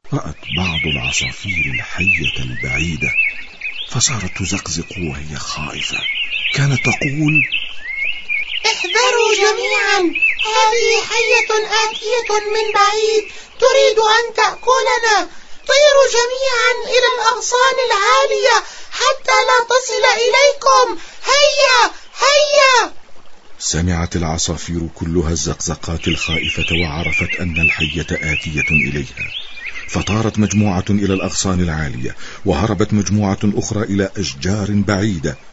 رأت بعض العصافير الحية البعيدة فصارت تزقزق وهي خائفة. كانت تقول: احذروا جميعا، هذه حية آتية من بعيد تريد أن تأكلنا. طيروا جميعا إلى الأغصان العالية حتى لا تصل إليكم. هيا هيا. سمعت العصافير كلها الزقزقات الخائفة وعرفت أن الحية آتية إليها، فطارت مجموعة إلى الأغصان العالية، وهربت مجموعة أخرى إلى أشجار بعيدة.